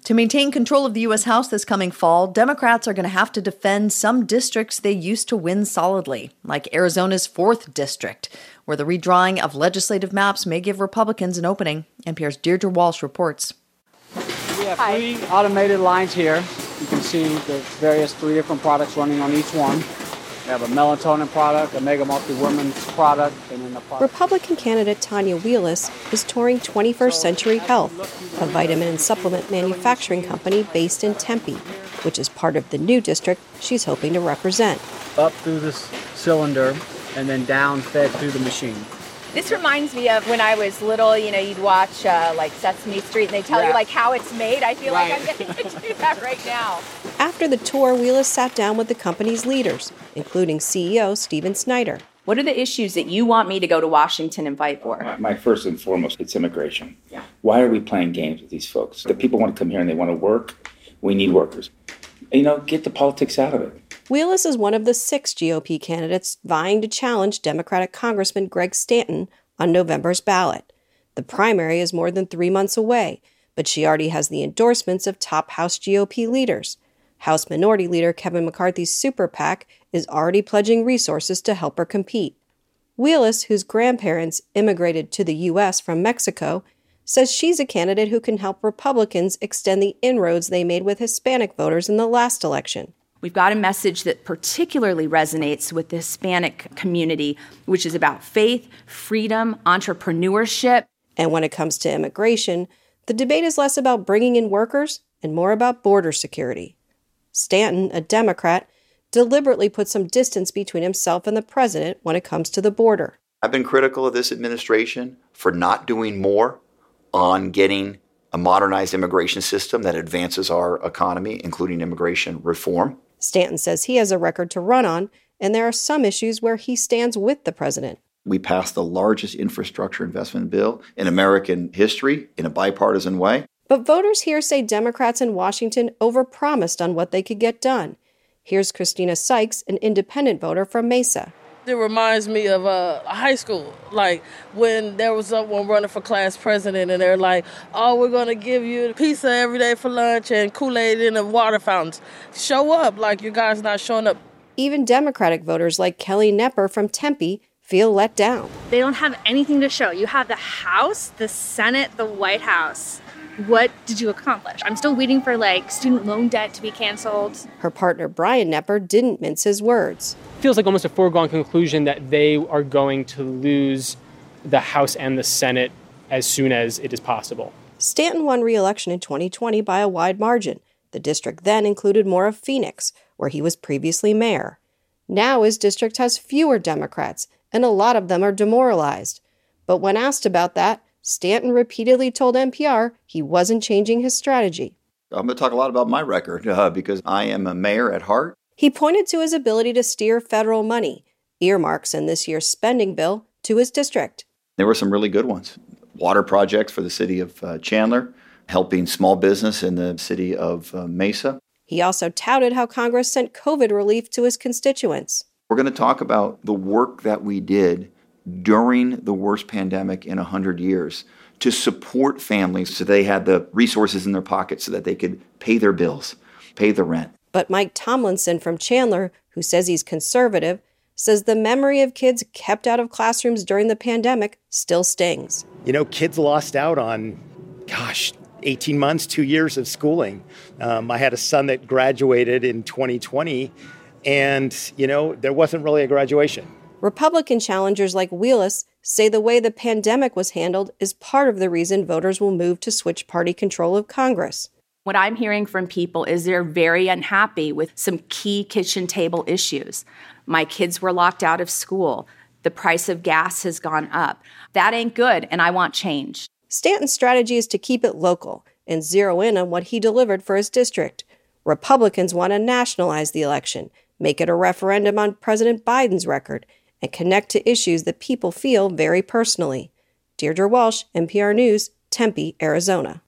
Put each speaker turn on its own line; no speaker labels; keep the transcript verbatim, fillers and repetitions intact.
To maintain control of the U S House this coming fall, Democrats are going to have to defend some districts they used to win solidly, like Arizona's fourth District, where the redrawing of legislative maps may give Republicans an opening. N P R's Deirdre Walsh reports.
We have three Hi. automated lines here. You can see the various three different products running on each one. We have a melatonin product, a Mega Multi-Women's product, and then the product.
Republican candidate Tanya Wheelis is touring twenty-first Century Health, a vitamin and supplement manufacturing company based in Tempe, which is part of the new district she's hoping to represent.
Up through this cylinder and then down fed through the machine.
This reminds me of when I was little, you know, you'd watch uh, like Sesame Street and they tell yeah. you like how it's made. I feel right. like I'm getting to do that right now.
After the tour, Wheelis sat down with the company's leaders, including C E O Steven Snyder.
What are the issues that you want me to go to Washington and fight for?
My, my first and foremost, it's immigration. Yeah. Why are we playing games with these folks? The people want to come here and they want to work. We need workers. You know, get the politics out of it.
Wheelis is one of the six G O P candidates vying to challenge Democratic Congressman Greg Stanton on November's ballot. The primary is more than three months away, but she already has the endorsements of top House G O P leaders. House Minority Leader Kevin McCarthy's Super PAC is already pledging resources to help her compete. Wheelis, whose grandparents immigrated to the U S from Mexico, says she's a candidate who can help Republicans extend the inroads they made with Hispanic voters in the last election.
We've got a message that particularly resonates with the Hispanic community, which is about faith, freedom, entrepreneurship.
And when it comes to immigration, the debate is less about bringing in workers and more about border security. Stanton, a Democrat, deliberately put some distance between himself and the president when it comes to the border.
I've been critical of this administration for not doing more on getting a modernized immigration system that advances our economy, including immigration reform.
Stanton says he has a record to run on, and there are some issues where he stands with the president.
We passed the largest infrastructure investment bill in American history in a bipartisan way.
But voters here say Democrats in Washington overpromised on what they could get done. Here's Christina Sykes, an independent voter from Mesa.
It reminds me of uh, high school, like when there was someone running for class president and they're like, oh, we're going to give you pizza every day for lunch and Kool-Aid in the water fountains. Show up, like you guys not showing up.
Even Democratic voters like Kelly Nepper from Tempe feel let down.
They don't have anything to show. You have the House, the Senate, the White House. What did you accomplish? I'm still waiting for, like, student loan debt to be canceled.
Her partner, Brian Nepper, didn't mince his words.
It feels like almost a foregone conclusion that they are going to lose the House and the Senate as soon as it is possible.
Stanton won re-election in twenty twenty by a wide margin. The district then included more of Phoenix, where he was previously mayor. Now his district has fewer Democrats, and a lot of them are demoralized. But when asked about that, Stanton repeatedly told N P R he wasn't changing his strategy.
I'm going to talk a lot about my record uh, because I am a mayor at heart.
He pointed to his ability to steer federal money, earmarks in this year's spending bill, to his district.
There were some really good ones. Water projects for the city of uh, Chandler, helping small business in the city of uh, Mesa.
He also touted how Congress sent COVID relief to his constituents.
We're going to talk about the work that we did during the worst pandemic in one hundred years to support families so they had the resources in their pockets so that they could pay their bills, pay the rent.
But Mike Tomlinson from Chandler, who says he's conservative, says the memory of kids kept out of classrooms during the pandemic still stings.
You know, kids lost out on, gosh, eighteen months, two years of schooling. Um, I had a son that graduated in twenty twenty, and, you know, there wasn't really a graduation.
Republican challengers like Wheelis say the way the pandemic was handled is part of the reason voters will move to switch party control of Congress.
What I'm hearing from people is they're very unhappy with some key kitchen table issues. My kids were locked out of school. The price of gas has gone up. That ain't good, and I want change.
Stanton's strategy is to keep it local and zero in on what he delivered for his district. Republicans want to nationalize the election, make it a referendum on President Biden's record, and connect to issues that people feel very personally. Deirdre Walsh, N P R News, Tempe, Arizona.